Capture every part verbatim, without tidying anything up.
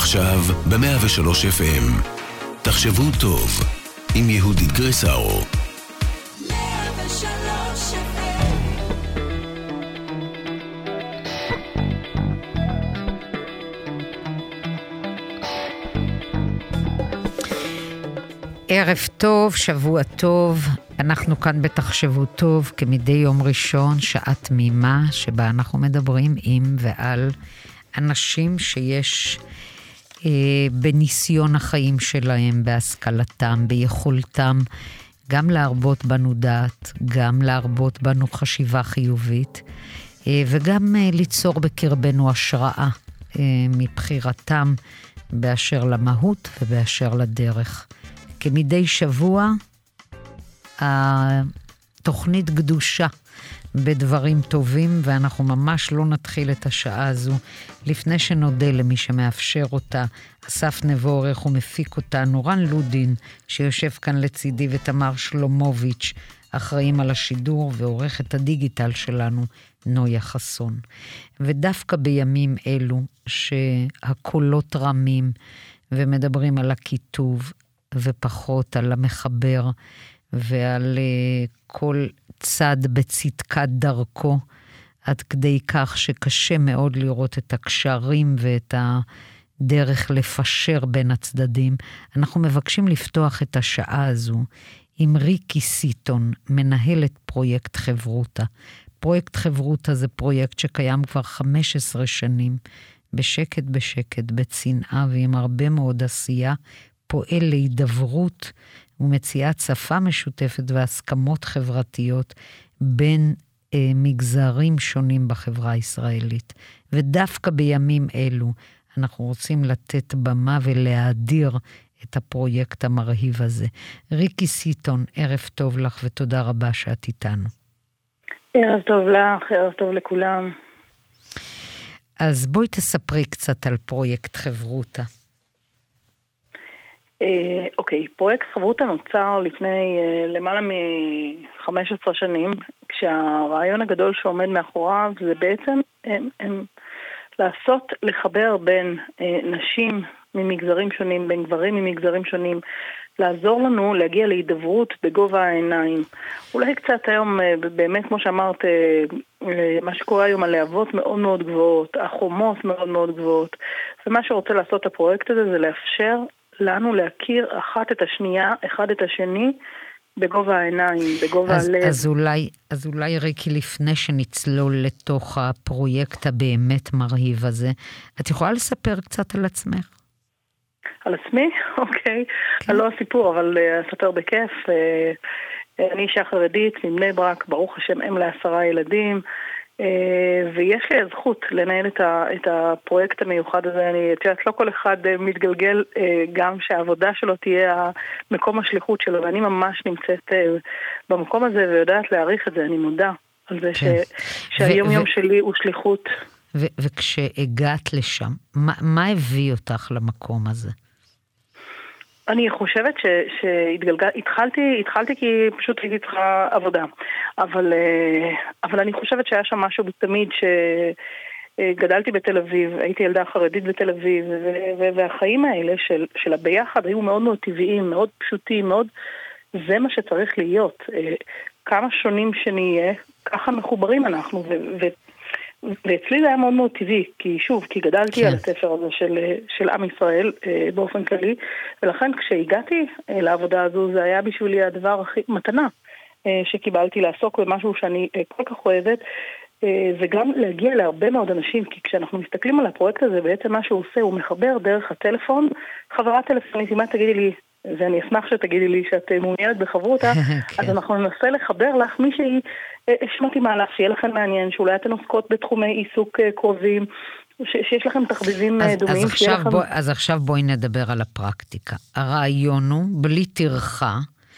עכשיו ב-מאה ושלוש אף אם. תחשבו טוב, עם יהודית גרסאו. ערב טוב, שבוע טוב, אנחנו כאן בתחשבו טוב, כמדי יום ראשון, שעה תמימה, שבה אנחנו מדברים עם ועל אנשים שיש אה, בניסיון החיים שלהם, בהשכלתם, ביכולתם, גם להרבות בנו דעת, גם להרבות בנו חשיבה חיובית, אה, וגם אה, ליצור בקרבנו השראה אה, מבחירתם, באשר למהות ובאשר לדרך. כמדי שבוע, התוכנית גדושה בדברים טובים, ואנחנו ממש לא נתחיל את השעה הזו לפני שנודה למי שמאפשר אותה. אסף נבו עורך ומפיק אותה, נורן לודין שיושב כאן לצידי, ותמר שלומוביץ' אחראים על השידור, ועורכת הדיגיטל שלנו נויה חסון. ודווקא בימים אלו שהקולות רמים ומדברים על הכיתוב ופחות על המחבר ועל uh, כל צד בצדקת דרכו, עד כדי כך שקשה מאוד לראות את הקשרים ואת הדרך לפשר בין הצדדים. אנחנו מבקשים לפתוח את השעה הזו עם ריקי סיטון, מנהלת פרויקט חברותה. פרויקט חברותה זה פרויקט שקיים כבר חמש עשרה שנים, בשקט בשקט, בצנעה ועם הרבה מאוד עשייה, פועל להידברות ומציאת שפה משותפת והסכמות חברתיות בין אה, מגזרים שונים בחברה הישראלית. ודווקא בימים אלו אנחנו רוצים לתת במה ולהאדיר את הפרויקט המרהיב הזה. ריקי סיטון, ערב טוב לך ותודה רבה שאת איתנו. ערב טוב לך, ערב טוב לכולם. אז בואי תספרי קצת על פרויקט חברותה. אוקיי, פרויקט חברותה נוצר לפני למעלה מ-חמש עשרה שנים, כשהרעיון הגדול שעומד מאחוריו זה בעצם הם, הם לעשות, לחבר בין נשים ממגזרים שונים, בין גברים ממגזרים שונים, לעזור לנו להגיע להידברות בגובה העיניים. אולי קצת היום, באמת כמו שאמרת, מה שקורה היום, הלהבות מאוד מאוד גבוהות, החומות מאוד מאוד גבוהות, ומה שרוצה לעשות הפרויקט הזה זה לאפשר לנו להכיר אחת את השנייה, אחד את השני, בגובה העיניים, בגובה אז, הלב. אז אולי, אז אולי ריקי, לפני שנצלול לתוך הפרויקט הבאמת מרהיב הזה, את יכולה לספר קצת על עצמך? על עצמי? אוקיי. כן. לא הסיפור, אבל uh, אספר בכיף. Uh, אני אישה חרדית מבני ברק, ברוך השם, אם לעשרה ילדים, ויש לי הזכות לנהל את, ה, את הפרויקט המיוחד הזה. אני יודעת, לא כל אחד מתגלגל גם שהעבודה שלו תהיה מקום השליחות שלו, ואני ממש נמצאת במקום הזה ויודעת להעריך את זה. אני מודה על זה כן. ש, שהיום ו- יום ו- שלי הוא שליחות. ו- וכשהגעת לשם, מה, מה הביא אותך למקום הזה? אני חושבת שהתגלגל, התחלתי, התחלתי כי פשוט הייתי צריכה עבודה, אבל, אבל אני חושבת שהיה שם משהו תמיד שגדלתי בתל אביב, הייתי ילדה חרדית בתל אביב, והחיים האלה של, של הביחד היו מאוד מאוד טבעיים, מאוד פשוטים, מאוד, זה מה שצריך להיות. כמה שונים שנהיה, ככה מחוברים אנחנו, ו, ו, ואצלי זה היה מאוד מאוד טבעי, כי שוב, כי גדלתי כן. על הספר הזה של, של עם ישראל אה, באופן כללי, ולכן כשהגעתי אה, לעבודה הזו, זה היה בשבילי הדבר הכי מתנה אה, שקיבלתי לעסוק במשהו שאני אה, כל כך אוהבת, אה, וגם להגיע להרבה מאוד אנשים, כי כשאנחנו מסתכלים על הפרויקט הזה, בעצם מה שהוא עושה, הוא מחבר דרך הטלפון, חברה טלפונית, אם את תגידי לי, ואני אשמח שתגידי לי שאת מעוניינת בחברותה, כן. אז אנחנו ננסה לחבר לך מישהי שמעתי מהלך, שיהיה לכם מעניין, שאולי אתן עוסקות בתחומי עיסוק קרובים, ש- שיש לכם תחביבים אז, דומים. אז עכשיו, לכם... בוא, אז עכשיו בואי נדבר על הפרקטיקה. הרעיון הוא, בלי תרחה,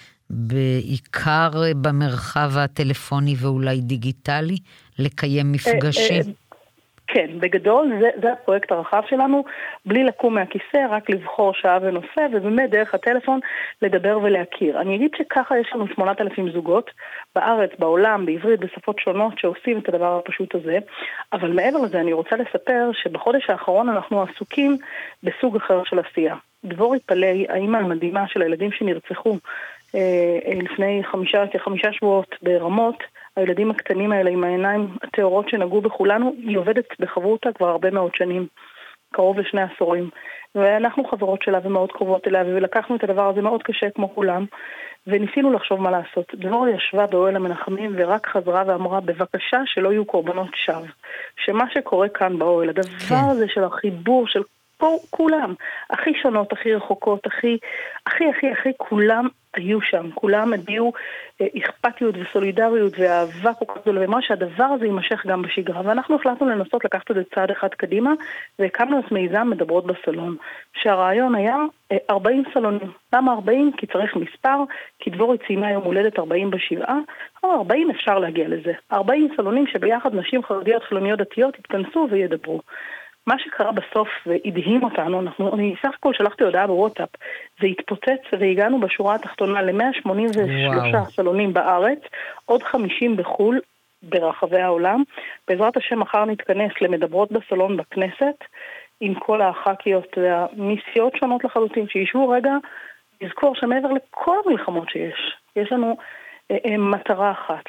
בעיקר במרחב הטלפוני ואולי דיגיטלי, לקיים מפגשים. כן, בגדול זה, זה הפרויקט הרחב שלנו, בלי לקום מהכיסא, רק לבחור שעה ונושא, ובאמת דרך הטלפון לדבר ולהכיר. אני אגיד שככה יש לנו שמונת אלפים זוגות בארץ, בעולם, בעברית, בשפות שונות, שעושים את הדבר הפשוט הזה. אבל מעבר לזה אני רוצה לספר שבחודש האחרון אנחנו עסוקים בסוג אחר של עשייה. דבורי פלאי, האמא המדהימה של הילדים שנרצחו אה, לפני חמישה, חמישה שבועות ברמות, הילדים הקטנים האלה עם העיניים הטהורות שנגעו בכולנו, היא עובדת בחברותה כבר הרבה מאוד שנים, קרוב לשני עשורים. ואנחנו חברות שלה ומאוד קרובות אליה, ולקחנו את הדבר הזה מאוד קשה כמו כולם, וניסינו לחשוב מה לעשות. דבורי ישבה באוהל המנחמים ורק חזרה ואמרה, בבקשה שלא יהיו קורבנות שווא. שמה שקורה כאן באוהל, הדבר הזה של החיבור של פה כולם, הכי שונות, הכי רחוקות, הכי, הכי, הכי, הכי, כולם היו שם, כולם הביאו אה, אכפתיות וסולידריות ואהבה כל כך גדולה, ומה שהדבר הזה יימשך גם בשגרה, ואנחנו החלטנו לנסות לקחת את זה צעד אחד קדימה, והקמנו את מיזם מדברות בסלון, שהרעיון היה אה, ארבעים סלונים. למה ארבעים? כי צריך מספר, כי דבורי ציינה יום הולדת ארבעים בשבעה, או ארבעים אפשר להגיע לזה. ארבעים סלונים שביחד נשים חרדיות, חילוניות, דתיות יתכנסו וידברו. מה שקרה בסוף והדהים אותנו, אנחנו, אני סך הכל שלחתי הודעה בוואטסאפ, זה התפוצץ והגענו בשורה התחתונה ל-מאה שמונים ושלושה סלונים בארץ, עוד חמישים בחול ברחבי העולם. בעזרת השם מחר נתכנס למדברות בסלון בכנסת, עם כל הח"כיות והמיסיות שונות לחלוטין, שישבו רגע לזכור שמעבר לכל המלחמות שיש, יש לנו אה, מטרה אחת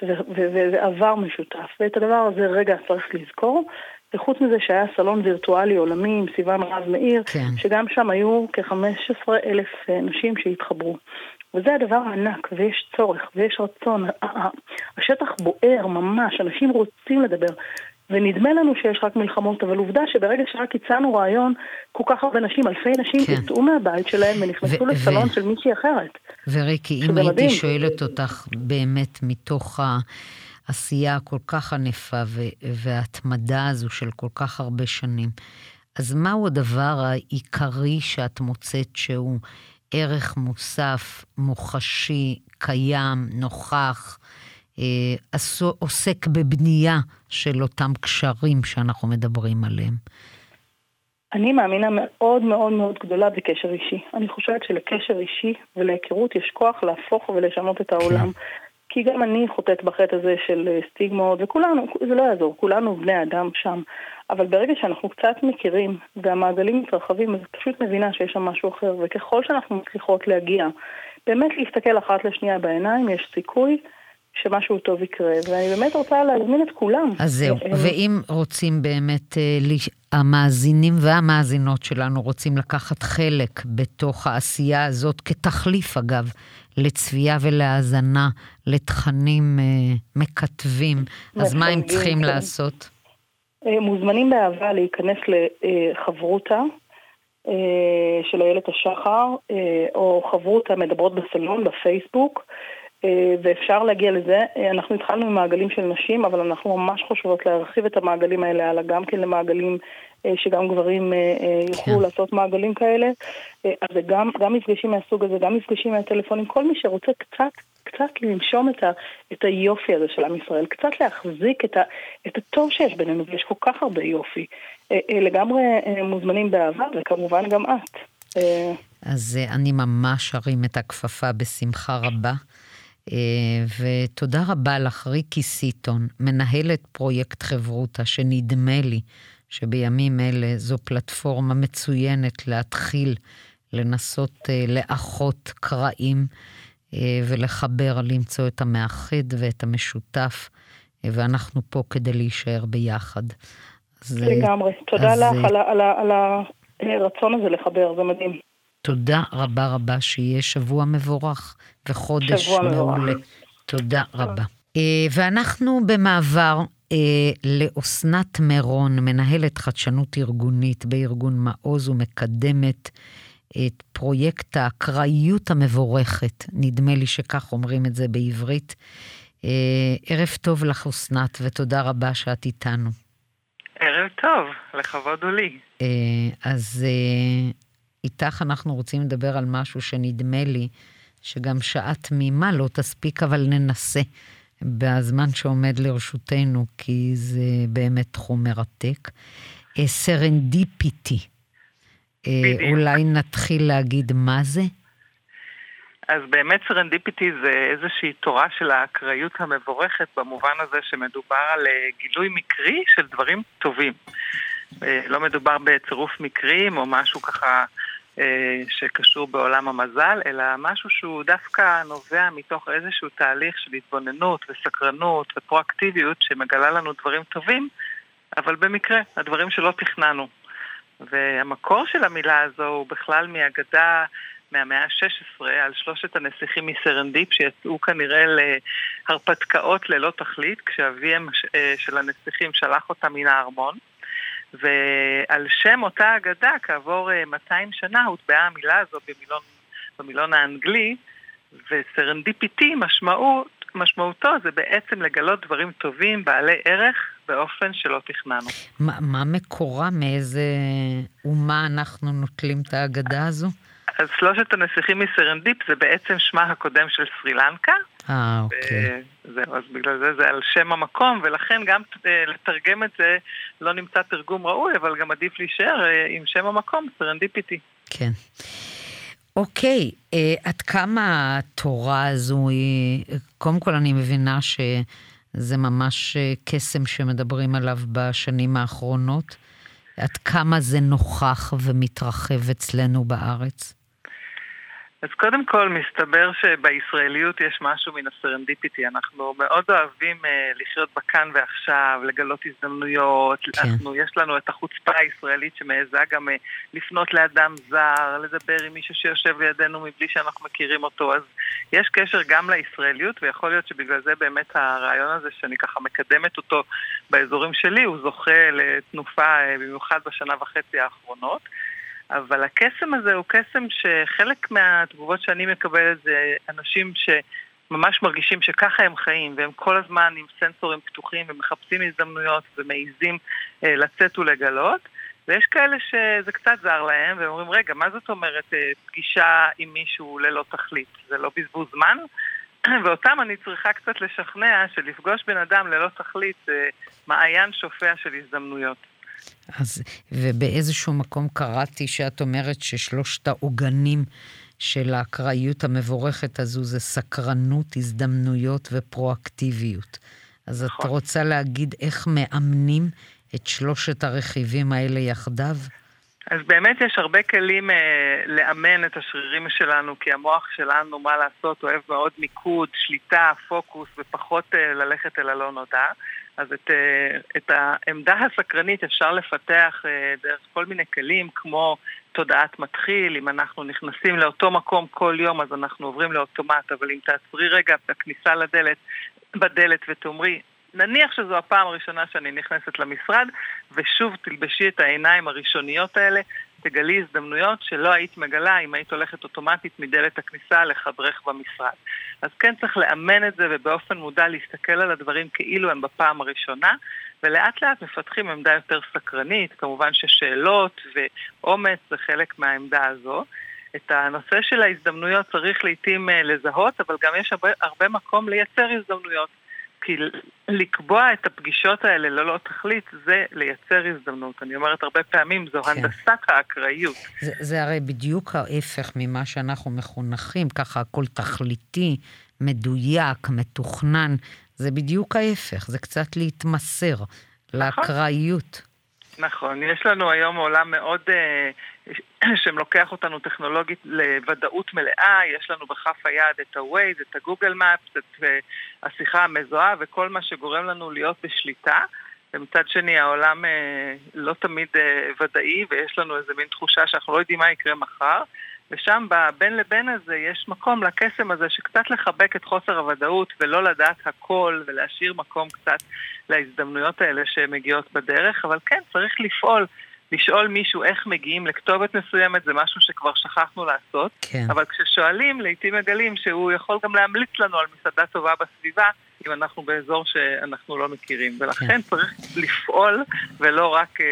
ועבר משותף, ואת הדבר הזה רגע צריך לזכור, וחוץ מזה שהיה סלון וירטואלי עולמי עם סיוון רב מאיר, כן. שגם שם היו כ-חמישה עשר אלף נשים שהתחברו. וזה הדבר הענק, ויש צורך, ויש רצון. השטח בוער ממש, אנשים רוצים לדבר, ונדמה לנו שיש רק מלחמות, אבל עובדה שברגע שרק הצענו רעיון, כל כך הרבה נשים, אלפי נשים כן. יצאו מהבית שלהם ונכנסו ו- לסלון ו- של מישהי אחרת. וריקי, אם הייתי מדהים. שואלת אותך באמת מתוך ה... עשייה כל כך ענפה וההתמדה הזו של כל כך הרבה שנים. אז מהו הדבר העיקרי שאת מוצאת שהוא ערך מוסף, מוחשי, קיים, נוכח, אה, עוסק בבנייה של אותם קשרים שאנחנו מדברים עליהם? אני מאמינה מאוד מאוד מאוד גדולה בקשר אישי. אני חושבת שלקשר אישי ולהיכרות יש כוח להפוך ולשנות את העולם. כן. כי גם אני חוטאת בחטא הזה של סטיגמות, וכולנו, זה לא יעזור, כולנו בני אדם שם. אבל ברגע שאנחנו קצת מכירים, והמעגלים מתרחבים, אז פשוט מבינה שיש שם משהו אחר. וככל שאנחנו מצליחות להגיע, באמת להסתכל אחת לשנייה בעיניים, יש סיכוי שמשהו טוב יקרה. ואני באמת רוצה להזמין את כולם. אז זהו, ואם רוצים באמת, המאזינים והמאזינות שלנו רוצים לקחת חלק בתוך העשייה הזאת, כתחליף אגב, לצפייה ולהאזנה, לתכנים אה, מקטבים, אז מה הם צריכים כן. לעשות? אה, מוזמנים באהבה להיכנס לחברותה אה, של איילת השחר, אה, או חברותה מדברות בסלון בפייסבוק, אה, ואפשר להגיע לזה. אה, אנחנו התחלנו עם מעגלים של נשים, אבל אנחנו ממש חושבות להרחיב את המעגלים האלה, הלאה גם כן למעגלים שגם גברים יוכלו כן. לעשות מעגלים כאלה, אז זה גם, גם מפגשים מהסוג הזה, גם מפגשים מהטלפונים, כל מי שרוצה קצת, קצת לנשום את, ה, את היופי הזה של עם ישראל, קצת להחזיק את, ה, את הטוב שיש בינינו, ויש כל כך הרבה יופי, לגמרי מוזמנים באהבה, וכמובן גם את. אז אני ממש ארים את הכפפה בשמחה רבה, ותודה רבה לך ריקי סיטון, מנהלת פרויקט חברותה, שנדמה לי, שבימים אלה זו פלטפורמה מצוינת להתחיל לנסות uh, לאחות קרעים uh, ולחבר, למצוא את המאחד ואת המשותף, uh, ואנחנו פה כדי להישאר ביחד. אז, לגמרי. תודה אז, לך uh, על, על, על הרצון הזה לחבר, זה מדהים. תודה רבה רבה, שיהיה שבוע מבורך וחודש מעולה. תודה רבה. Uh, ואנחנו במעבר, לאוסנת מירון, מנהלת חדשנות ארגונית בארגון מעוז, ומקדמת את פרויקט האקראיות המבורכת, נדמה לי שכך אומרים את זה בעברית. ערב טוב לך אוסנת, ותודה רבה שאת איתנו. ערב טוב, לכבוד הוא לי. אז איתך אנחנו רוצים לדבר על משהו שנדמה לי שגם שעה תמימה לא תספיק, אבל ננסה. בזמן שעומד לרשותנו, כי זה באמת תחום מרתק. סרנדיפיטי. אולי נתחיל להגיד מה זה? אז באמת סרנדיפיטי זה איזושהי תורה של האקראיות המבורכת, במובן הזה שמדובר על גילוי מקרי של דברים טובים. לא מדובר בצירוף מקרים או משהו ככה שקשור בעולם המזל, אלא משהו שהוא דווקא נובע מתוך איזשהו תהליך של התבוננות וסקרנות ופרואקטיביות שמגלה לנו דברים טובים, אבל במקרה, הדברים שלא תכננו. והמקור של המילה הזו הוא בכלל מהאגדה מהמאה ה-שש עשרה על שלושת הנסיכים מסרנדיפ שיצאו כנראה להרפתקאות ללא תכלית, כשאביהם של הנסיכים שלח אותם מן הארמון. ועל שם אותה אגדה, כעבור מאתיים שנה, הוטבעה המילה הזו במילון, במילון האנגלי, וסרנדיפיטי משמעות, משמעותו זה בעצם לגלות דברים טובים, בעלי ערך, באופן שלא תכננו. מה, מה מקורה? מאיזה אומה אנחנו נוטלים את האגדה הזו? אז שלושת הנסיכים מסרנדיפ זה בעצם שמה הקודם של סרילנקה. אה, אוקיי. וזהו, אז בגלל זה זה על שם המקום, ולכן גם לתרגם את זה לא נמצא תרגום ראוי, אבל גם עדיף להישאר עם שם המקום, סרנדיפיטי. כן. אוקיי, עד כמה התורה הזו היא, קודם כל אני מבינה שזה ממש קסם שמדברים עליו בשנים האחרונות, עד כמה זה נוכח ומתרחב אצלנו בארץ? אז קודם כל מסתבר שבישראליות יש משהו מן הסרנדיפיטי. אנחנו מאוד אוהבים אה, לחיות בכאן ועכשיו, לגלות הזדמנויות. כן. אנחנו, יש לנו את החוצפה הישראלית שמעזה גם אה, לפנות לאדם זר, לדבר עם מישהו שיושב לידינו מבלי שאנחנו מכירים אותו. אז יש קשר גם לישראליות, ויכול להיות שבגלל זה באמת הרעיון הזה שאני ככה מקדמת אותו באזורים שלי, הוא זוכה לתנופה אה, במיוחד בשנה וחצי האחרונות. אבל הקסם הזה הוא קסם שחלק מהתגובות שאני מקבלת זה אנשים שממש מרגישים שככה הם חיים, והם כל הזמן עם סנסורים פתוחים ומחפשים הזדמנויות ומעיזים אה, לצאת ולגלות, ויש כאלה שזה קצת זר להם, והם אומרים, רגע, מה זאת אומרת אה, פגישה עם מישהו ללא תכלית? זה לא בזבוז זמן? ואותם אני צריכה קצת לשכנע שלפגוש בן אדם ללא תכלית זה מעיין שופע של הזדמנויות. אז, ובאיזשהו מקום קראתי שאת אומרת ששלושת העוגנים של האקראיות המבורכת הזו זה סקרנות, הזדמנויות ופרואקטיביות. אז נכון. את רוצה להגיד איך מאמנים את שלושת הרכיבים האלה יחדיו? אז באמת יש הרבה כלים אה, לאמן את השרירים שלנו, כי המוח שלנו, מה לעשות, אוהב מאוד מיקוד, שליטה, פוקוס, ופחות אה, ללכת אל הלא נודע. אז את, אה, את העמדה הסקרנית אפשר לפתח אה, דרך כל מיני כלים, כמו תודעת מתחיל. אם אנחנו נכנסים לאותו מקום כל יום, אז אנחנו עוברים לאוטומט, אבל אם תעצרי רגע בכניסה לדלת, בדלת ותאמרי, נניח שזו הפעם הראשונה שאני נכנסת למשרד, ושוב תלבשי את העיניים הראשוניות האלה, תגלי הזדמנויות שלא היית מגלה אם היית הולכת אוטומטית מדלת הכניסה לחדרך במשרד. אז כן צריך לאמן את זה, ובאופן מודע להסתכל על הדברים כאילו הם בפעם הראשונה, ולאט לאט מפתחים עמדה יותר סקרנית, כמובן ששאלות ואומץ זה חלק מהעמדה הזו. את הנושא של ההזדמנויות צריך לעתים לזהות, אבל גם יש הרבה, הרבה מקום לייצר הזדמנויות. כי לקבוע את הפגישות האלה ללא תכלית זה לייצר הזדמנות. אני אומרת הרבה פעמים זו כן. הנדסת האקראיות. זה, זה הרי בדיוק ההפך ממה שאנחנו מחונכים, ככה הכל תכליתי, מדויק, מתוכנן. זה בדיוק ההפך, זה קצת להתמסר נכון. לאקראיות. נכון, יש לנו היום עולם מאוד uh, שמלוקח אותנו טכנולוגית לוודאות מלאה, יש לנו בכף היד את ה-Waze, את ה-Google Maps, את uh, השיחה המזוהה וכל מה שגורם לנו להיות בשליטה, ומצד שני העולם uh, לא תמיד uh, ודאי, ויש לנו איזה מין תחושה שאנחנו לא יודעים מה יקרה מחר, ושם בין לבין הזה יש מקום לקסם הזה שקצת לחבק את חוסר הוודאות ולא לדעת הכל ולהשאיר מקום קצת להזדמנויות האלה שמגיעות בדרך, אבל כן צריך לפעול, לשאול מישהו איך מגיעים לכתובת מסוימת, זה משהו שכבר שכחנו לעשות, כן. אבל כששואלים לעתים מגלים שהוא יכול גם להמליץ לנו על מסעדה טובה בסביבה אם אנחנו באזור שאנחנו לא מכירים, ולכן כן. צריך לפעול ולא רק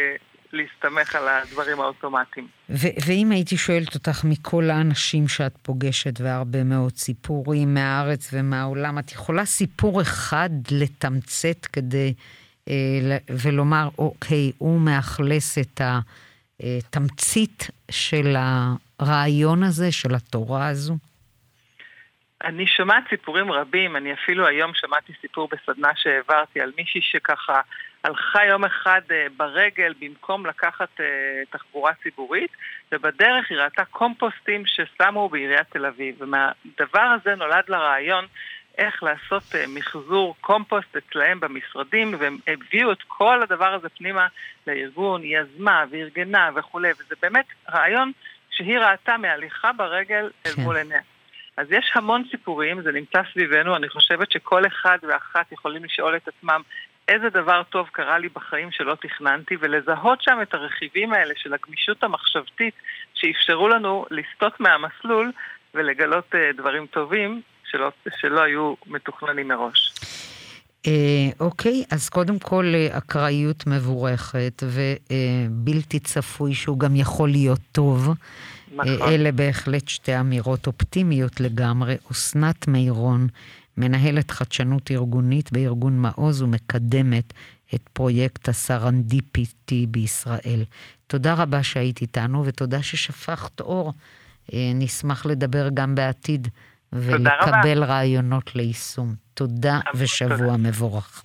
להסתמך על הדברים האוטומטיים. ו- ואם הייתי שואלת אותך מכל האנשים שאת פוגשת, והרבה מאוד סיפורים מהארץ ומהעולם, את יכולה סיפור אחד לתמצת כדי אה, ולומר, אוקיי, הוא מאכלס את התמצית של הרעיון הזה, של התורה הזו? אני שומעת סיפורים רבים, אני אפילו היום שמעתי סיפור בסדנה שהעברתי על מישהי שככה הלכה יום אחד ברגל במקום לקחת תחבורה ציבורית, ובדרך היא ראתה קומפוסטים ששמו בעיריית תל אביב, ומהדבר הזה נולד לרעיון איך לעשות מחזור קומפוסט אצלהם במשרדים, והם הביאו את כל הדבר הזה פנימה לארגון, היא יזמה וארגנה וכו', וזה באמת רעיון שהיא ראתה מהליכה ברגל אל מול עיניה. אז יש המון סיפורים, זה נמצא סביבנו, אני חושבת שכל אחד ואחת יכולים לשאול את עצמם איזה דבר טוב קרה לי בחיים שלא תכננתי, ולזהות שם את הרכיבים האלה של הגמישות המחשבתית שאפשרו לנו לסטות מהמסלול ולגלות דברים טובים שלא, שלא היו מתוכננים מראש. אוקיי, אז קודם כל אקראיות מבורכת ובלתי צפוי שהוא גם יכול להיות טוב. נכון. אלה בהחלט שתי אמירות אופטימיות לגמרי. אסנת מירון, מנהלת חדשנות ארגונית בארגון מעוז ומקדמת את פרויקט הסרנדיפיטי בישראל. תודה רבה שהיית איתנו ותודה ששפכת אור. נשמח לדבר גם בעתיד ולקבל רעיונות ליישום. תודה ושבוע תודה. מבורך.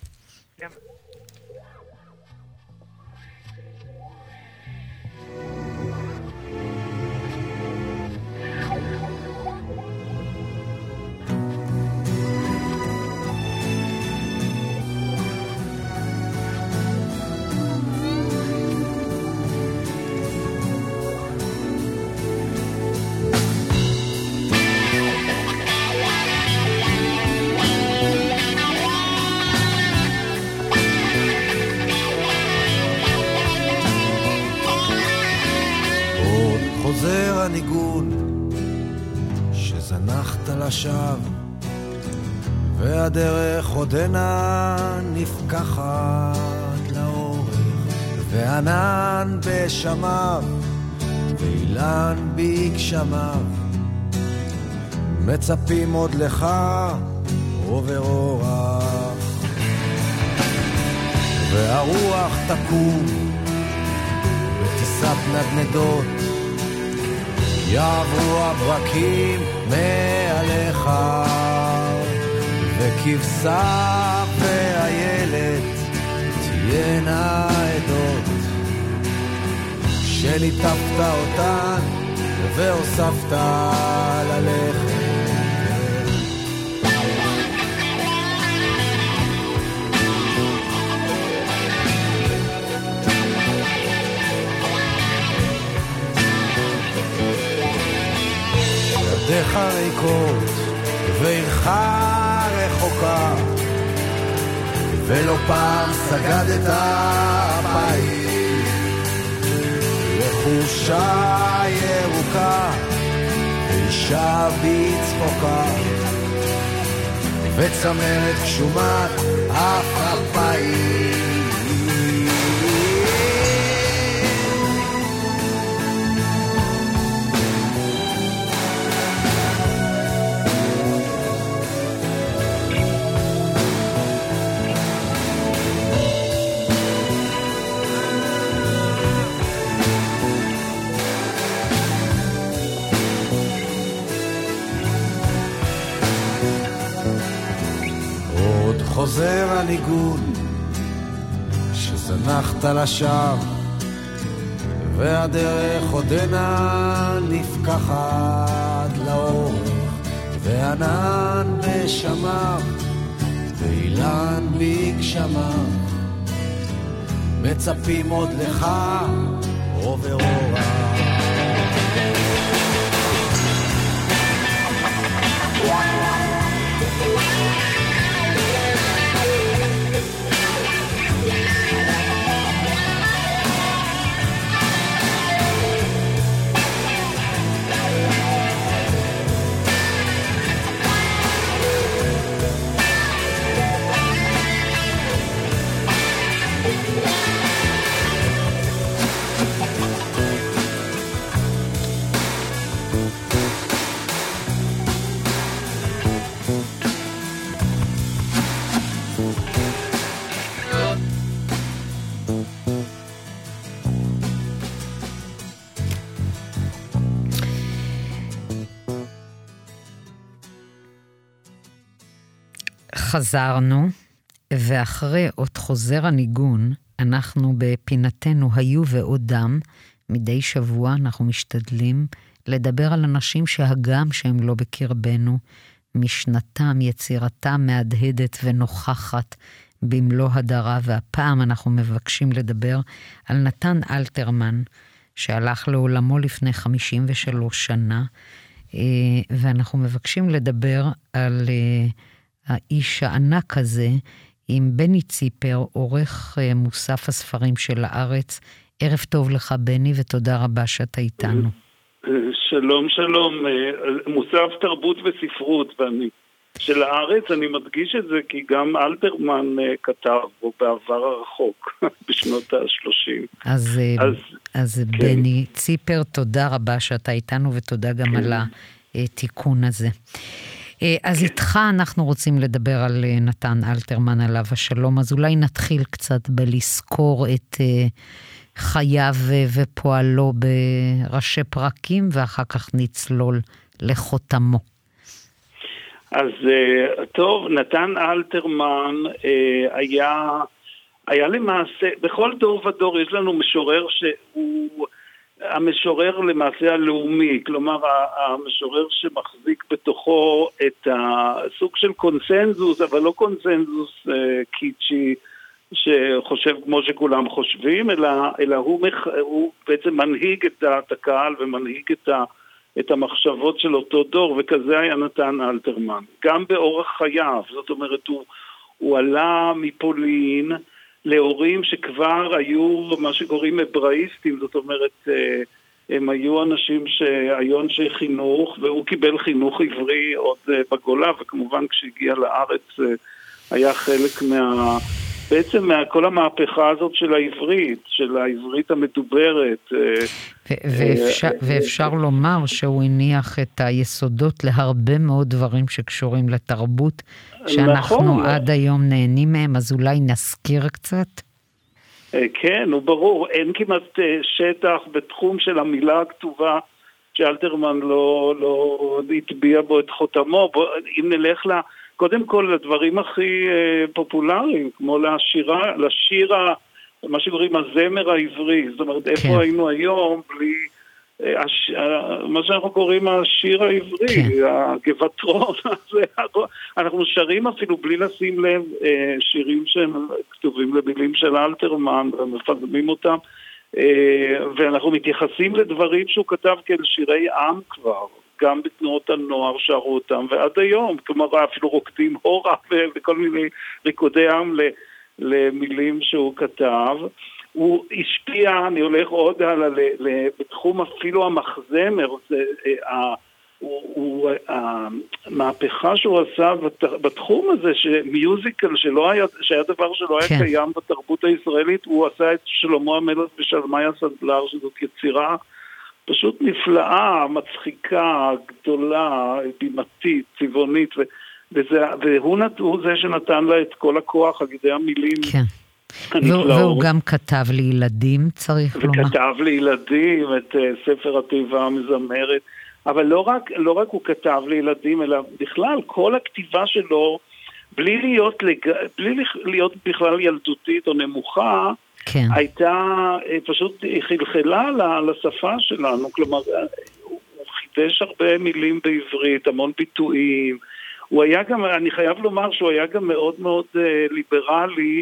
חוזר הניגון שזנחת לשווא, והדרך עודנה נפקחת לאורך, וענן בשמיו ואילן בגשמיו מצפים עוד לך עובר אורח, והרוח תקום בטיסת נדנדות, יעברו הברקים מעליך, וכבשה והילד תהיינה עדות שליטפת אותן והוספת ללכת. ידיך ריקות ועירך רחוקה, ולא פעם סגדת הבית לחושה ירוקה, ואישה בצפוקה וצמרת גשומת אף הבית. חוזר הניגון שזנחת לשווא, והדרך עודנה נפקחת לאורך, וענן בשמיו ואילן בגשמיו מצפים עוד לך עובר אורח. חזרנו, ואחרי עוד חוזר הניגון, אנחנו בפינתנו היו ועודם, מדי שבוע אנחנו משתדלים לדבר על אנשים שהגם שהם לא בקרבנו, משנתם, יצירתם מהדהדת ונוכחת במלוא הדרה, והפעם אנחנו מבקשים לדבר על נתן אלתרמן, שהלך לעולמו לפני חמישים ושלוש שנה, ואנחנו מבקשים לדבר על האיש הענק הזה, עם בני ציפר, עורך מוסף הספרים של הארץ. ערב טוב לך בני, ותודה רבה שאתה איתנו. שלום שלום, מוסף תרבות וספרות ואני של הארץ. אני מדגיש את זה כי גם אלתרמן כתב בו בעבר הרחוק, בשנות ה-שלושים. אז, אז, אז כן. בני ציפר, תודה רבה שאתה איתנו, ותודה גם כן. על התיקון הזה. אז איתך אנחנו רוצים לדבר על נתן אלתרמן עליו השלום, אז אולי נתחיל קצת בלזכור את חייו ופועלו בראשי פרקים, ואחר כך נצלול לחותמו. אז טוב, נתן אלתרמן היה, היה למעשה, בכל דור ודור יש לנו משורר שהוא המשורר למעשה הלאומי, כלומר המשורר שמחזיק בתוכו את הסוג של קונסנזוס, אבל לא קונסנזוס קיצ'י שחושב כמו שכולם חושבים, אלא, אלא הוא, מח, הוא בעצם מנהיג את דעת הקהל ומנהיג את, ה, את המחשבות של אותו דור, וכזה היה נתן אלתרמן. גם באורח חייו, זאת אומרת, הוא, הוא עלה מפולין להורים שכבר היו מה שקוראים אברהיסטים, זאת אומרת, הם היו אנשים שהיו אנשי חינוך, והוא קיבל חינוך עברי עוד בגולה, וכמובן כשהגיע לארץ היה חלק מה... בעצם כל המהפכה הזאת של העברית, של העברית המדוברת. ואפשר, ואפשר לומר שהוא הניח את היסודות להרבה מאוד דברים שקשורים לתרבות, שאנחנו נכון. עד היום נהנים מהם, אז אולי נזכיר קצת? כן, הוא ברור, אין כמעט שטח בתחום של המילה הכתובה, שאלתרמן לא, לא התביע בו את חותמו. בוא, אם נלך לה... קודם כל, לדברים הכי פופולריים, כמו לשירה, לשיר, מה שקוראים הזמר העברי, זאת אומרת, איפה כן. היינו היום, בלי, הש, מה שאנחנו קוראים השיר העברי, כן. הגבעתרון, אנחנו שרים אפילו בלי לשים לב שירים שהם כתובים למילים של אלתרמן, ומפזמים אותם, ואנחנו מתייחסים לדברים שהוא כתב כאל שירי עם כבר, גם בתנועות הנוער שרו אותם, ועד היום, כלומר אפילו רוקדים הורה וכל מיני ריקודי עם למילים שהוא כתב. הוא השפיע, אני הולך עוד הלאה, בתחום אפילו המחזמר, זה, הוא, הוא, המהפכה שהוא עשה בתחום הזה, שמיוזיקל שלא היה, שהיה דבר שלא היה כן. קיים בתרבות הישראלית, הוא עשה את שלמה המלך ושלמי הסנדלר, שזאת יצירה פשוט נפלאה, מצחיקה, גדולה, בימתית, צבעונית, וזה, והוא נת, הוא זה שנתן לה את כל הכוח על ידי המילים. כן. והוא, והוא גם כתב לילדים, צריך לומר. וכתב לילדים את uh, ספר התיבה המזמרת, אבל לא רק, לא רק הוא כתב לילדים, אלא בכלל כל הכתיבה שלו, בלי להיות, לג... בלי להיות בכלל ילדותית או נמוכה, כן. הייתה, פשוט חלחלה לשפה שלנו, כלומר, הוא חידש הרבה מילים בעברית, המון ביטויים, הוא היה גם, אני חייב לומר שהוא היה גם מאוד מאוד ליברלי,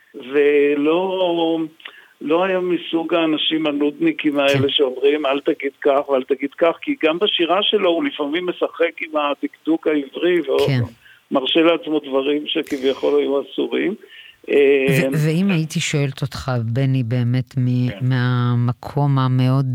ולא לא היה מסוג האנשים הנודניקים האלה כן. שאומרים, אל תגיד כך ואל תגיד כך, כי גם בשירה שלו הוא לפעמים משחק עם הדקדוק העברי, כן. ומרשה לעצמו דברים שכביכול היו אסורים, ואם הייתי שואלת אותך, בני, באמת מהמקום המאוד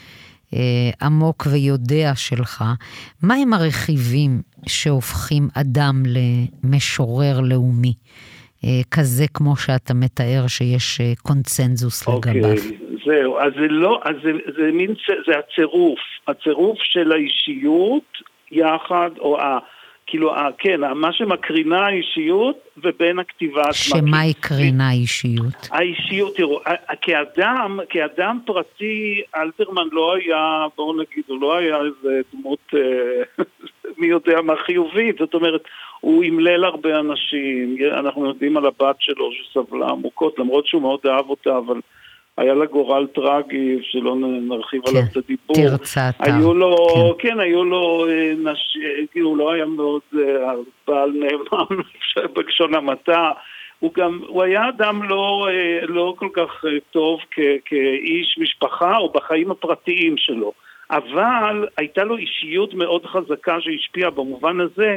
עמוק ויודע שלך, מה הם הרכיבים שהופכים אדם למשורר לאומי, כזה כמו שאתה מתאר שיש קונצנזוס לגביו? זהו, אז זה לא, אז זה מין, זה הצירוף, הצירוף של האישיות יחד, או ה... כאילו, כן, מה שמקרינה האישיות ובין הכתיבה עצמה. שמה יקרינה האישיות? האישיות, תראו, כאדם, כאדם פרטי, אלתרמן לא היה, בואו נגיד, הוא לא היה איזה דמות מי יודע מה חיובית, זאת אומרת, הוא ימלל הרבה אנשים, אנחנו יודעים על הבת שלו שסבלה עמוקות, למרות שהוא מאוד אהב אותה, אבל היה לה גורל טרגי, שלא נרחיב עליו את הדיבור. תרצתה. היו לו, כן, היו לו, הוא לא היה מאוד בעל נאמן, בלשון המעטה, הוא גם, הוא היה אדם לא, לא כל כך טוב כ, כאיש משפחה או בחיים הפרטיים שלו, אבל הייתה לו אישיות מאוד חזקה שהשפיעה במובן הזה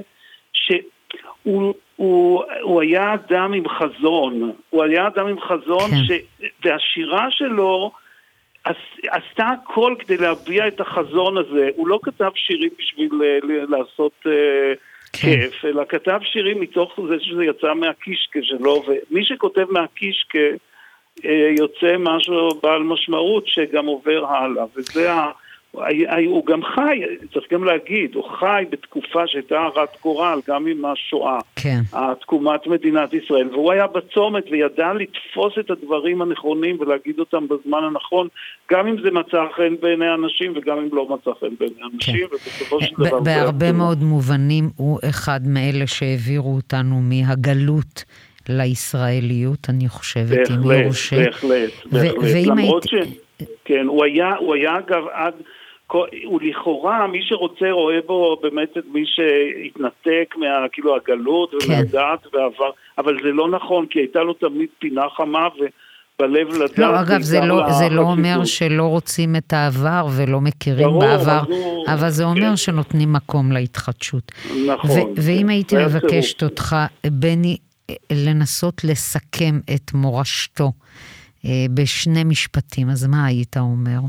שהוא הוא, הוא היה אדם עם חזון, הוא היה אדם עם חזון, ש, והשירה שלו עשתה הכל כדי להביע את החזון הזה. הוא לא כתב שירים בשביל לעשות כיף, אלא כתב שירים מתוך זה שזה יצא מהקישקה שלו, ומי שכותב מהקישקה יוצא משהו בעל משמעות שגם עובר הלאה, וזה ה... הוא גם חי, צריך גם להגיד, הוא חי בתקופה שהייתה הרת גורל, גם עם השואה, כן. התקומת מדינת ישראל, והוא היה בצומת וידע לתפוס את הדברים הנכונים ולהגיד אותם בזמן הנכון, גם אם זה מצא חן בעיני אנשים וגם אם לא מצא חן בעיני אנשים, כן. ובסופו של דבר... בהרבה מאוד מובנים הוא אחד מאלה שהעבירו אותנו מהגלות לישראליות, אני חושבת, אם יורשה. בהחלט, בהחלט, למרות ש... כן, הוא היה, הוא היה אגב עד... הוא לכאורה, מי שרוצה רואה בו באמת את מי שהתנתק מה, כאילו, הגלות ומהדעת ועבר, אבל זה לא נכון, כי הייתה לו תמיד פינה חמה ובלב לדעת. לא, אגב, זה לא, זה לא אומר שלא רוצים את העבר ולא מכירים ברור, בעבר, הוא, אבל זה אומר כן. שנותנים מקום להתחדשות. נכון. ואם הייתי מבקשת אותך, בני, לנסות לסכם את מורשתו בשני משפטים, אז מה היית אומר?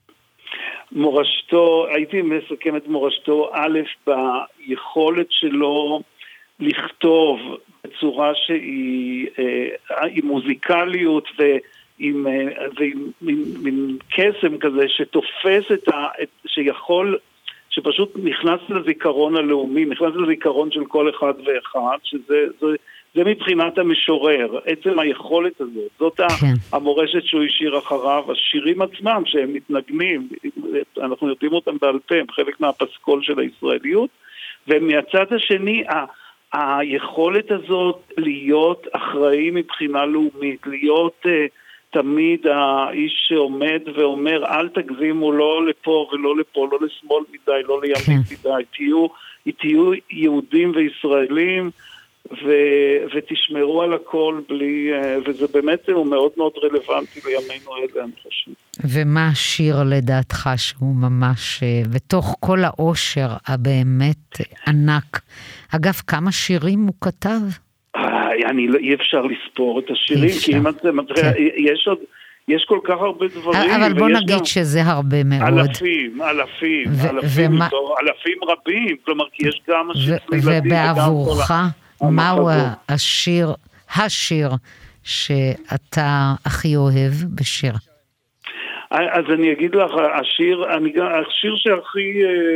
מורשתו, הייתי מסכם את מורשתו, א', ביכולת שלו לכתוב בצורה שהיא עם מוזיקליות ועם, ועם, עם, עם קסם כזה שתופס את ה... שיכול, שפשוט נכנס לזיכרון הלאומי, נכנס לזיכרון של כל אחד ואחד, שזה... זה, זה מבחינת המשורר, עצם היכולת הזאת, זאת כן. המורשת שהוא השאיר אחריו, השירים עצמם שהם מתנגנים, אנחנו יודעים אותם בעל פה, הם חלק מהפסקול של הישראליות, ומהצד השני, ה- היכולת הזאת להיות אחראי מבחינה לאומית, להיות uh, תמיד האיש שעומד ואומר, אל תגזימו לא לפה ולא לפה, לא לשמאל מדי, לא לימין כן. מדי, תהיו, תהיו יהודים וישראלים, ו- ותשמרו על הכל בלי, וזה באמת הוא מאוד מאוד רלוונטי בימינו אלה, אני חושב. ומה השיר לדעתך שהוא ממש, בתוך כל העושר הבאמת ענק, אגב, כמה שירים הוא כתב? אני, אי אפשר לספור את השירים, כי אם את מתחילה, יש עוד, יש כל כך הרבה דברים. אבל בוא נגיד שזה הרבה מאוד. אלפים, אלפים, אלפים, אלפים רבים, כלומר, כי יש גם ילדים. ובעבורך, מהו השיר, השיר שאתה הכי אוהב בשיר? אז אני אגיד לך, השיר, השיר שהכי,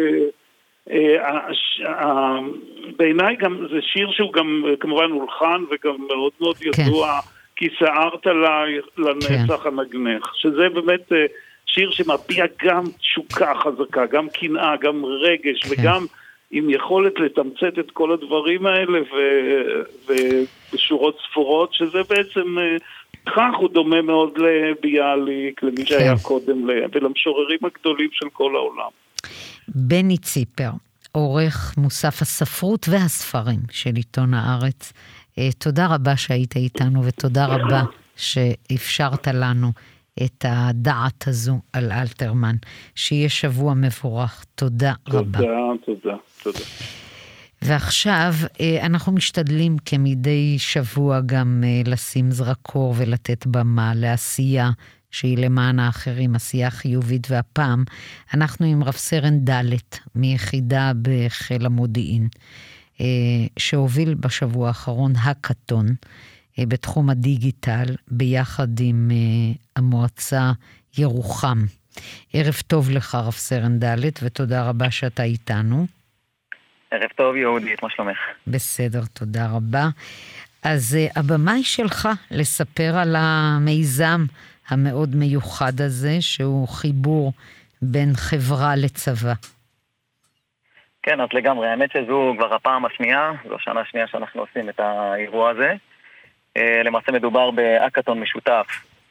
בעיניי גם, זה שיר שהוא גם כמובן הולחן וגם מאוד מאוד ידוע, כי סערת לנצח הנגנך, שזה באמת שיר שמביע גם תשוקה חזקה, גם קנאה, גם רגש וגם עם יכולת לתמצת את כל הדברים האלה ובשורות ספורות, שזה בעצם, כך הוא דומה מאוד לביאליק, למי שהיה קודם, ולמשוררים הגדולים של כל העולם. בני ציפר, עורך מוסף הספרות והספרים של עיתון הארץ, תודה רבה שהיית איתנו, ותודה רבה שאפשרת לנו את הדעת הזו על אלתרמן, שיהיה שבוע מבורך. תודה רבה. תודה, תודה, תודה. ועכשיו אנחנו משתדלים כמדי שבוע גם לשים זרקור ולתת במה לעשייה שהיא למען האחרים, עשייה חיובית, והפעם אנחנו עם רב סרן דלת מיחידה בחיל המודיעין, שהוביל בשבוע האחרון הקטון, בתחום הדיגיטל, ביחד עם המועצה ירוחם. ערב טוב לך רב סרן דלת, ותודה רבה שאתה איתנו. ערב טוב יהודית, מה שלומך? בסדר, תודה רבה. אז הבמה היא שלך לספר על המיזם המאוד מיוחד הזה, שהוא חיבור בין חברה לצבא. כן, אז לגמרי, האמת שזו כבר הפעם השנייה, זו השנה השנייה שאנחנו עושים את האירוע הזה. למעשה מדובר באקתון משותף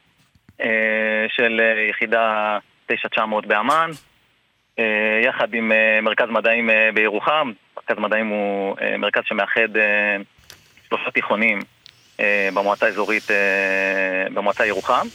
של יחידה תשע תשע מאות באמן, יחד עם מרכז מדעים בירוחם. מרכז מדעים הוא מרכז שמאחד שלושה תיכונים במועצה האזורית, במועצה ירוחם.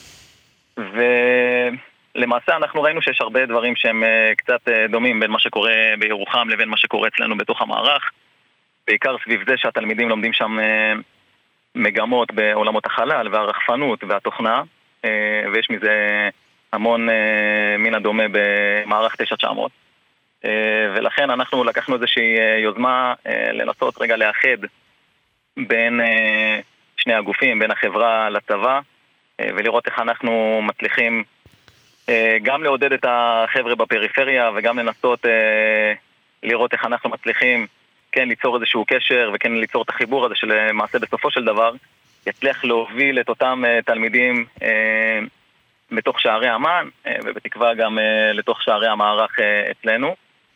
ולמעשה אנחנו ראינו שיש הרבה דברים שהם קצת דומים בין מה שקורה בירוחם לבין מה שקורה אצלנו בתוך המערך, בעיקר סביב זה שהתלמידים לומדים שם מגמות בעולמות החלל והרחפנות והתוכנה, ויש מזה המון מן הדומה במערך תשע תשע מאות. ולכן אנחנו לקחנו איזושהי יוזמה לנסות רגע לאחד בין שני הגופים, בין החברה לצבא, ולראות איך אנחנו מצליחים גם לעודד את החבר'ה בפריפריה, וגם לנסות לראות איך אנחנו מצליחים כן ליצור איזשהו קשר, וכן ליצור את החיבור הזה שלמעשה בסופו של דבר יצליח להוביל את אותם תלמידים בתוך שערי אמן, ובתקווה גם לתוך שערי המערך אצלנו.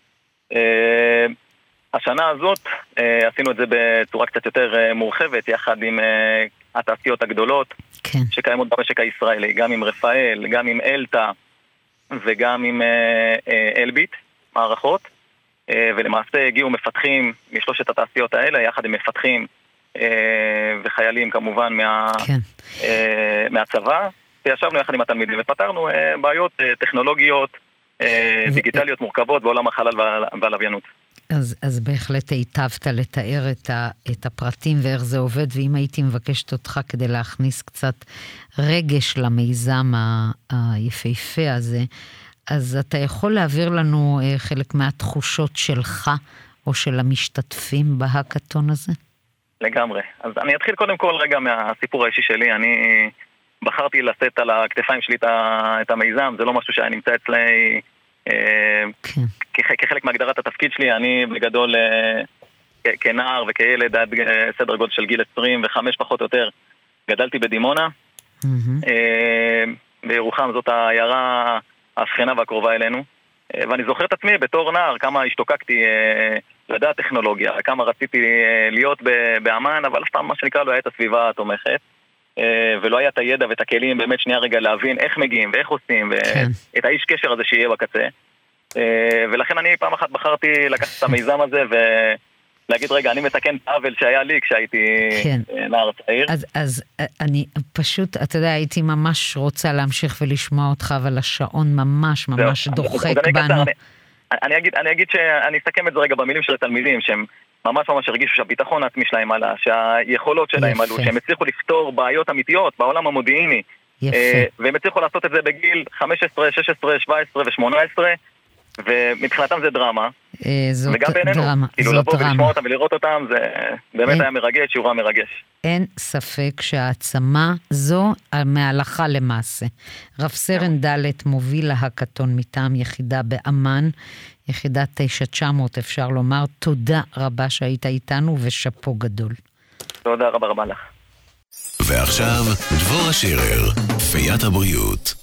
השנה הזאת עשינו את זה בצורה קצת יותר מורחבת, יחד עם התעשיות הגדולות כן. שקיימות במשק הישראלי, גם עם רפאל, גם עם אלטה וגם עם אלביט, מערכות. ולמעשה הגיעו מפתחים משלושת התעשיות האלה, יחד עם מפתחים וחיילים כמובן מה, כן. מהצבא, וישבנו יחד עם התלמידים ופתרנו בעיות טכנולוגיות, דיגיטליות מורכבות בעולם החלל והלוויינות. אז, אז בהחלט היטבת לתאר את, ה, את הפרטים ואיך זה עובד, ואם הייתי מבקשת אותך כדי להכניס קצת רגש למיזם ה, היפהפה הזה, אז אתה יכול להעביר לנו חלק מהתחושות שלך או של המשתתפים בהקטון הזה? לגמרי. אז אני אתחיל קודם כל רגע מהסיפור האישי שלי. אני בחרתי לשאת על הכתפיים שלי את המיזם, זה לא משהו שהיה נמצא אצלי כחלק מהגדרת התפקיד שלי. אני בגדול כנער וכילד עד סדר גודל של גיל עשרים וחמש פחות או יותר גדלתי בדימונה. בירוחם זאת העיירה השכנה והקרובה אלינו, ואני זוכר את עצמי בתור נער כמה השתוקקתי לדעת טכנולוגיה, כמה רציתי להיות באמן, אבל אף פעם מה שנקרא לא היה את הסביבה התומכת, ולא היה את הידע ואת הכלים באמת שנייה רגע להבין איך מגיעים ואיך עושים, ואת האיש קשר הזה שיהיה בקצה. ולכן אני פעם אחת בחרתי לקחת את המיזם הזה ולהגיד רגע, אני מתקן את העוול שהיה לי כשהייתי כן. נער צעיר. אז, אז אני פשוט, אתה יודע, הייתי ממש רוצה להמשיך ולשמוע אותך, אבל השעון ממש ממש דוחק בנו. אני, אני, אגיד, אני אגיד שאני אסכם את זה רגע במילים של התלמידים, שהם ממש ממש הרגישו שהביטחון העצמי שלהם עלה, שהיכולות שלהם עלו, שהם הצליחו לפתור בעיות אמיתיות בעולם המודיעיני, והם הצליחו לעשות את זה בגיל חמש עשרה, שש עשרה, שבע עשרה ו-שמונה עשרה, ומבחינתם זה דרמה, וגם בינינו, כאילו לבוא ולשמוע אותם ולראות אותם, זה באמת היה מרגש, שיעורה מרגש. אין ספק שהעצמה זו מהלכה למעשה. רב סרן ד' מוביל להקטון מטעם יחידה באמן, יחידה תשע תשע מאות אפשר לומר, תודה רבה שהיית איתנו ושפו גדול. תודה רבה רבה לך. ועכשיו דבורה שרר, פיית הבריאות.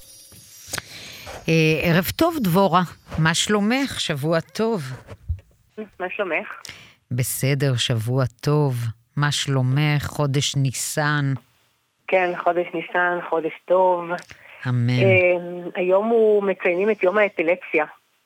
ערב טוב דבורה, מה שלומך? שבוע טוב. מה שלומך? בסדר, שבוע טוב. מה שלומך? חודש ניסן. כן, חודש ניסן, חודש טוב. אמן. היום הוא מציינים את יום האפילפסיה.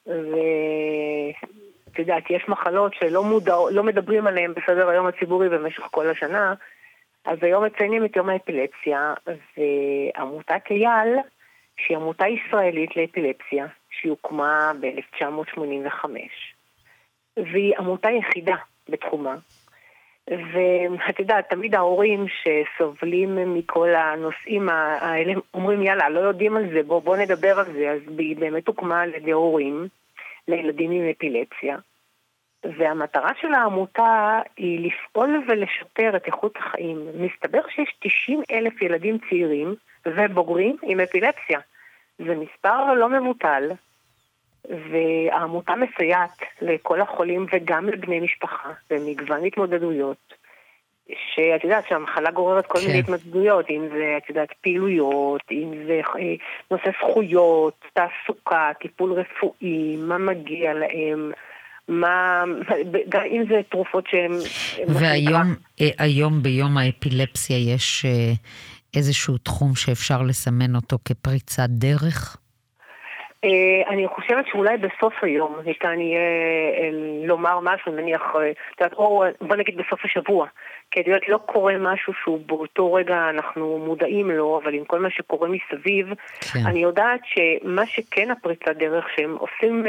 ואת יודעת, יש מחלות שלא מודע, לא מדברים עליהן בסדר היום הציבורי במשך כל השנה. אז היום מציינים את יום האפילפסיה, ועמותת אייל, שהיא עמותה ישראלית לאפילפסיה, שהיא הוקמה ב-אלף תשע מאות שמונים וחמש. והיא עמותה יחידה בתחומה. ואת יודעת, תמיד ההורים שסובלים מכל הנושאים האלה, אומרים יאללה, לא יודעים על זה, בוא, בוא נדבר על זה. אז היא באמת הוקמה על ידי הורים לילדים עם אפילפסיה. והמטרה של העמותה היא לפעול ולשפר את איכות החיים. מסתבר שיש תשעים אלף ילדים צעירים ובוגרים עם אפילפסיה. זה מספר לא מבוטל, והעמותה מסייעת לכל החולים וגם לבני משפחה במגוון התמודדויות, שאת יודעת שהמחלה גוררת כל כן. מיני התמודדויות, אם זה את יודעת פעילויות, אם זה נושא זכויות, תעסוקה, טיפול רפואי, מה מגיע להם, מה, גם אם זה תרופות שהן... והיום, היום ביום האפילפסיה יש איזשהו תחום שאפשר לסמן אותו כפריצת דרך? אני חושבת שאולי בסוף היום ניתן יהיה לומר משהו, נניח, או בוא נגיד בסוף השבוע, כי את יודעת, לא קורה משהו שהוא באותו רגע אנחנו מודעים לו, אבל עם כל מה שקורה מסביב, כן. אני יודעת שמה שכן הפריצת דרך שהם עושים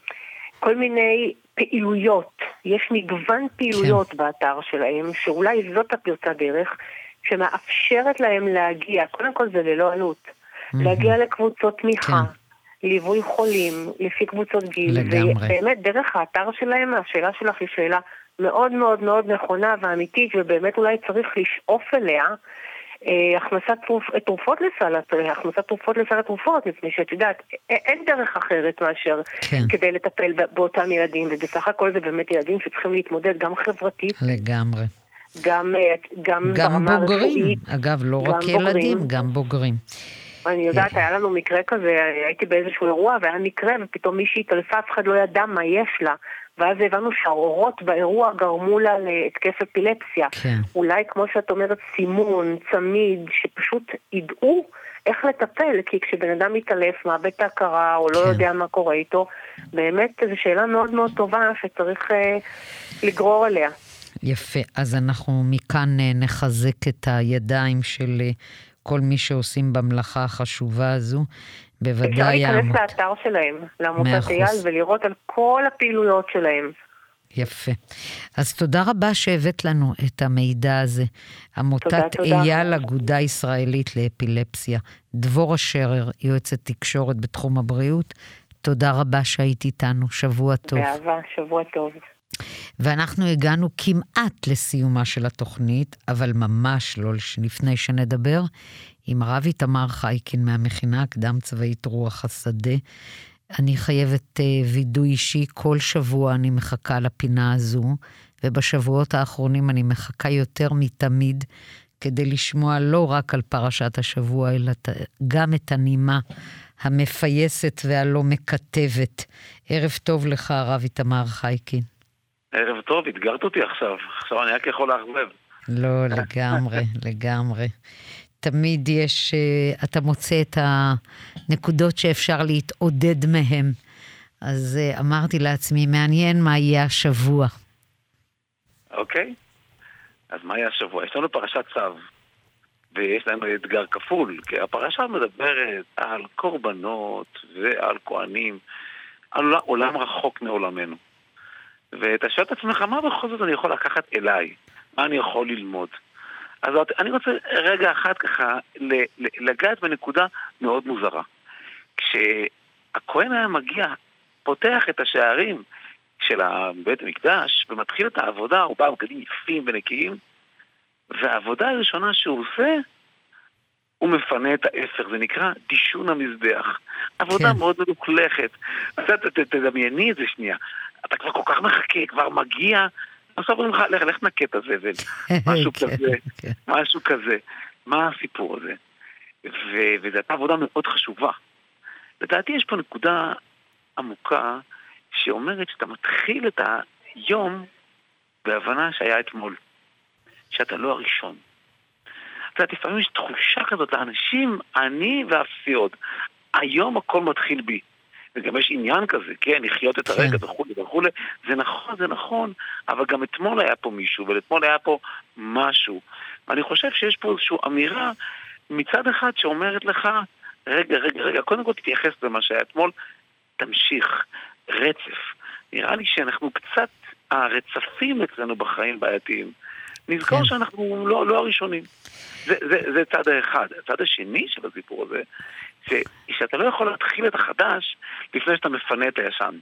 כל מיני פעילויות, יש מגוון פעילויות כן. באתר שלהם, שאולי זאת הפריצת דרך, שמאפשרת להם להגיע, קודם כל זה ללא עלות, mm-hmm. להגיע לקבוצות תמיכה, כן. ליווי חולים, לפי קבוצות גיל, לגמרי. ובאמת דרך האתר שלהם, השאלה שלך היא שאלה מאוד מאוד מאוד נכונה ואמיתית, ובאמת אולי צריך לשאוף אליה, אה, הכנסת תרופ, תרופות לסל, הכנסת תרופות לסל התרופות, מפני שאת יודעת, אין דרך אחרת מאשר כן. כדי לטפל באותם ילדים, ובסך הכל זה באמת ילדים שצריכים להתמודד גם חברתית. לגמרי. גם, גם, גם ברמה בוגרים, הרפואית, אגב, לא רק בוגרים. ילדים, גם בוגרים. אני יודעת, היה לנו מקרה כזה, הייתי באיזשהו אירוע, והיה מקרה, ופתאום מישהי התעלפה, אף אחד לא ידע מה יש לה, ואז הבנו שהאורות באירוע גרמו לה להתקף אפילפסיה. כן. אולי, כמו שאת אומרת, סימון, צמיד, שפשוט ידעו איך לטפל, כי כשבן אדם מתעלף, מאבד את ההכרה, או לא כן. יודע מה קורה איתו, באמת זו שאלה מאוד מאוד טובה, שצריך אה, לגרור עליה. יפה, אז אנחנו מכאן נחזק את הידיים של כל מי שעושים במלאכה החשובה הזו, בוודאי... אפשר להיכנס לאתר שלהם, לעמותת אייל, ולראות על כל הפעילויות שלהם. יפה. אז תודה רבה שהבאת לנו את המידע הזה. עמותת אייל, אגודה ישראלית לאפילפסיה. דבורה שרר, יועצת תקשורת בתחום הבריאות, תודה רבה שהיית איתנו, שבוע טוב. באהבה, שבוע טוב. ואנחנו הגענו כמעט לסיומה של התוכנית, אבל ממש לא לפני שנדבר, עם הרב איתמר חייקין מהמכינה הקדם צבאית רוח השדה. אני חייבת uh, וידוי אישי, כל שבוע אני מחכה לפינה הזו, ובשבועות האחרונים אני מחכה יותר מתמיד, כדי לשמוע לא רק על פרשת השבוע, אלא גם את הנימה המפייסת והלא מקטבת. ערב טוב לך, הרב איתמר חייקין. ערב טוב, התגרת אותי עכשיו. עכשיו אני רק יכול להחזב. לא, לגמרי, לגמרי. תמיד יש, אתה מוצא את הנקודות שאפשר להתעודד מהם. אז אמרתי לעצמי, מעניין מה יהיה השבוע. אוקיי. אז מה יהיה השבוע? יש לנו פרשת צו, ויש לנו אתגר כפול, כי הפרשה מדברת על קורבנות ועל כהנים, על עולם רחוק מעולמנו. ואתה שואל את עצמך, מה בכל זאת אני יכול לקחת אליי? מה אני יכול ללמוד? אז אני רוצה רגע אחד ככה לגעת בנקודה מאוד מוזרה. כשהכהן היה מגיע, פותח את השערים של בית המקדש ומתחיל את העבודה, הוא בא בגדים יפים ונקיים, והעבודה הראשונה שהוא עושה, הוא מפנה את האפר, זה נקרא דישון המזבח. עבודה כן. מאוד מלוכלכת. אז תדמייני את זה שנייה. אתה כבר כל כך מחכה, כבר מגיע, עכשיו אומרים לך, לך, לך נקט הזבל. משהו כזה, משהו כזה. מה הסיפור הזה? וזו הייתה עבודה מאוד חשובה. לדעתי יש פה נקודה עמוקה, שאומרת שאתה מתחיל את היום בהבנה שהיה אתמול. שאתה לא הראשון. אתה יודעת, לפעמים יש תחושה כזאת לאנשים, אני ואפסי עוד. היום הכל מתחיל בי. וגם יש עניין כזה, כן, לחיות את הרגע וכו' וכו', זה נכון, זה נכון, אבל גם אתמול היה פה מישהו, ואתמול היה פה משהו. ואני חושב שיש פה איזושהי אמירה מצד אחד שאומרת לך, רגע, רגע, רגע, קודם כל תתייחס למה שהיה אתמול, תמשיך, רצף. נראה לי שאנחנו קצת, הרצפים אצלנו בחיים בעייתיים, נזכור כן. שאנחנו לא, לא הראשונים. זה, זה, זה צד האחד. הצד השני של הסיפור הזה, שאתה לא יכול להתחיל את החדש לפני שאתה מפנה את הישן.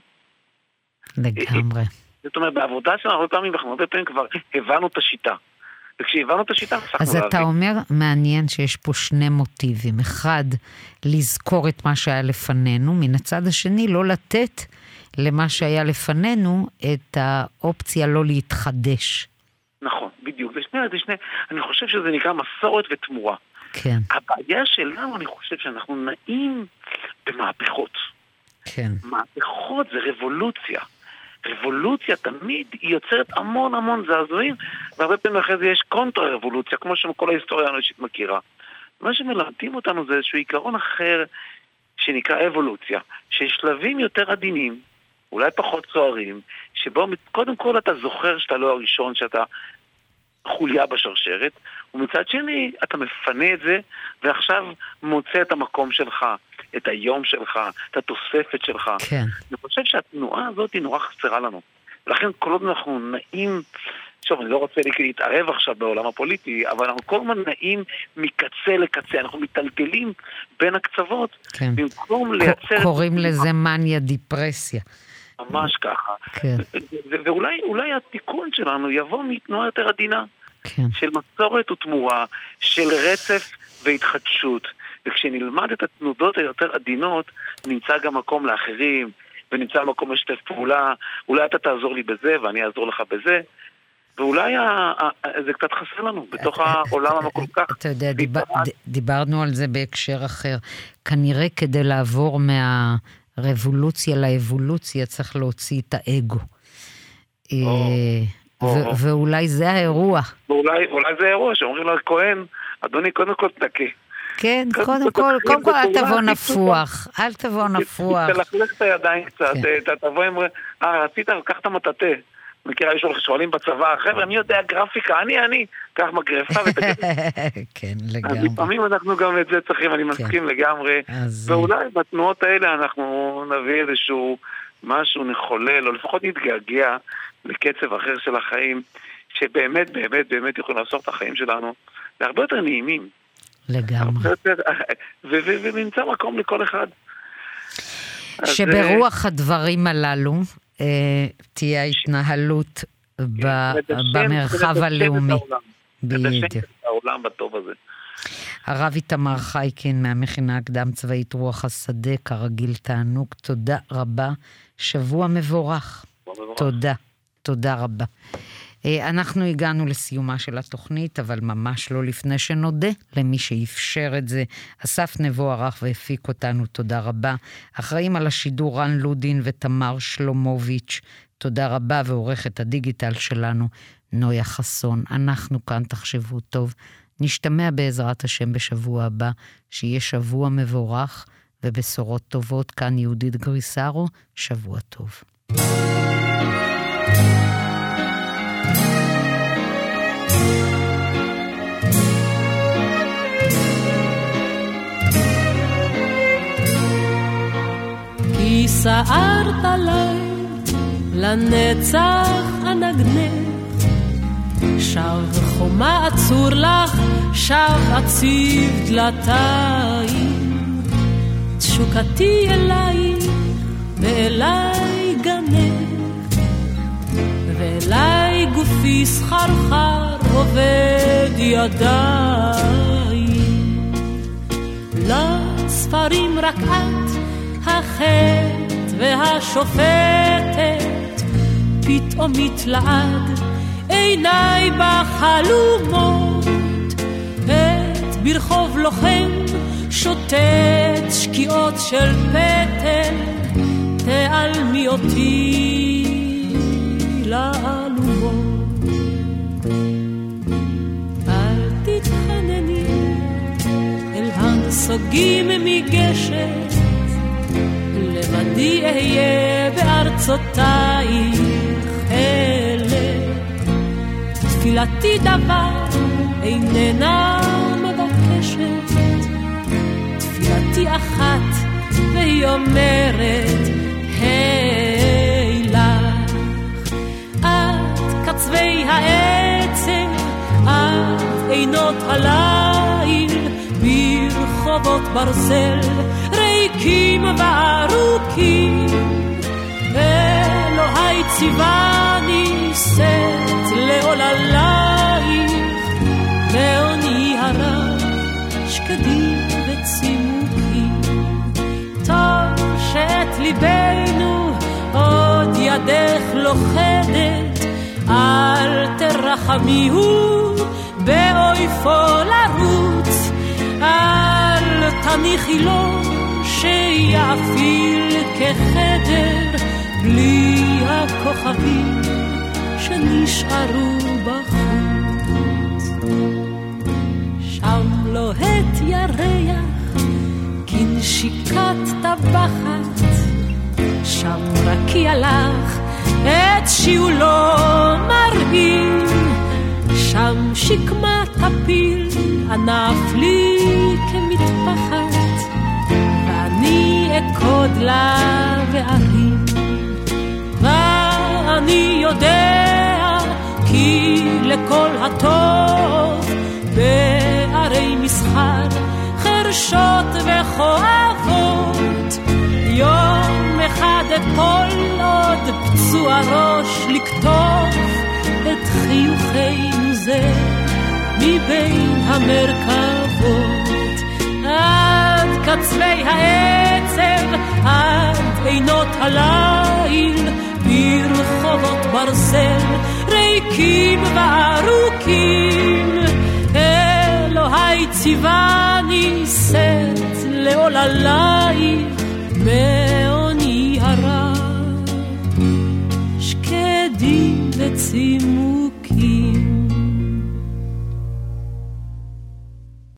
לגמרי. זאת אומרת, בעבודה שלנו הרבה פעמים, אנחנו הרבה פעמים כבר הבנו את השיטה. וכשהבנו את השיטה, אז אתה להבין. אומר, מעניין שיש פה שני מוטיבים. אחד, לזכור את מה שהיה לפנינו, מן הצד השני, לא לתת למה שהיה לפנינו את האופציה לא להתחדש. נכון, בדיוק. זה שני, זה שני, אני חושב שזה נקרא מסורת ותמורה. כן. הבעיה שלנו, אני חושב שאנחנו נעים במהפכות. כן. מהפכות זה רבולוציה. רבולוציה תמיד היא יוצרת המון המון זעזועים, והרבה פעמים אחרי זה יש קונטרה רבולוציה, כמו שכל ההיסטוריה האנושית מכירה. מה שמלמדים אותנו זה איזשהו עיקרון אחר שנקרא אבולוציה, שיש שלבים יותר עדינים, אולי פחות צוערים, שבו קודם כל אתה זוכר שאתה לא הראשון, שאתה חוליה בשרשרת, ומצד שני אתה מפנה את זה, ועכשיו מוצא את המקום שלך, את היום שלך, את התוספת שלך. כן. אני חושב שהתנועה הזאת היא נורא חסרה לנו. ולכן כל עוד אנחנו נעים, שוב, אני לא רוצה להתערב עכשיו בעולם הפוליטי, אבל אנחנו כל הזמן נעים מקצה לקצה, אנחנו מטלטלים בין הקצוות, כן. במקום לייצר... קוראים לזה מניה דיפרסיה. ממש ככה. כן. ואולי אולי התיקון שלנו יבוא מתנועה יותר עדינה, כן. של מסורת ותמורה, של רצף והתחדשות. וכשנלמד את התנודות היותר עדינות, נמצא גם מקום לאחרים, ונמצא מקום לשתף פעולה, אולי אתה תעזור לי בזה ואני אעזור לך בזה, ואולי זה קצת חסר לנו בתוך העולם המקום כך. אתה יודע, דיברנו על זה בהקשר אחר. כנראה כדי לעבור מהרבולוציה לאבולוציה צריך להוציא את האגו. ואולי זה האירוע. ואולי זה האירוע שאומרים לו כהן, אדוני קודם כל תקה. כן, קודם כל, קודם כל אל תבוא נפוח, אל תבוא נפוח. תלכלך את הידיים קצת, תבוא עם, אה, רצית, קח את המטאטה. מכירה, יש שואלים בצבא, חבר'ה, אני יודע גרפיקה, אני, אני, קח מגרפה ותגיד. כן, לגמרי. אז לפעמים אנחנו גם את זה צריכים, אני מסכים לגמרי, ואולי בתנועות האלה אנחנו נביא איזשהו משהו נחולל, או לפחות נתגעגע לקצב אחר של החיים, שבאמת, באמת, באמת יכולים לעשות את החיים שלנו להרבה יותר נעימים. לגמרי. ונמצא מקום לכל אחד. שברוח הדברים הללו תהיה ההתנהלות במרחב הלאומי. בדיוק. העולם בטוב הזה. הרב איתמר חייקין מהמכינה הקדם צבאית רוח השדה, כרגיל תענוג, תודה רבה, שבוע מבורך. תודה, תודה רבה. אנחנו הגענו לסיומה של התוכנית, אבל ממש לא לפני שנודה למי שאפשר את זה. אסף נבו ערך והפיק אותנו, תודה רבה. אחראים על השידור רן לודין ותמר שלומוביץ', תודה רבה, ועורכת הדיגיטל שלנו נויה חסון. אנחנו כאן, תחשבו טוב. נשתמע בעזרת השם בשבוע הבא, שיהיה שבוע מבורך ובשורות טובות. כאן יהודית גריסרו, שבוע טוב. כי סערת לי לנצח הנגנך, שב חומה עצור לך, שב עציב דלתיים, תשוקתי אליי ואליי גנך, ואליי גופי סחרחר עובד ידיים. לספרים רק את החטא והשופטת, פתאום מתלעד עיניי בחלומות, את ברחוב לוחם שוטט שקיעות של פטל, תעלמי אותי לעלומות. אל תתחנני אל הנסוגים מגשת, לבדי אהיה בארצותייך אלה. תפילתי דבר איננה מבקשת, תפילתי אחת והיא אומרת היי לך. את קצווי העצם, את עינות הליל, ברחובות ברזל ריקים וארוכים, אלוהי ציווני שאת לעוללייך, ועוני הרב שקדים וצימוקים. טוב שאת ליבנו עוד ידך לוחדת, אל תרחמיהו באויפו לרוץ, אל תניחי לו שיעפיל כחדר, בלי הכוכבים שנשארו בחוץ. שם לוהט ירח כנשיקת טבחת, שם רקיע לך את שיעולו מרהיב, שם שקמה תפיל ענף לי כמטפחת, ואני אקוד לה ואריב. ואני יודע כי לכל הטוב בערי מסחר חרשות וכואבות, יום אחד אפול עוד פצוע ראש לכתוב את חיוכנו זה מבין המרכבות, עד קצווי העצב, עד עינות הליל, ברחובות ברזל ריקים וארוכים. אלוהי ציווני שאת לעוללייך מעוני הרע, שקדים וצימוקים.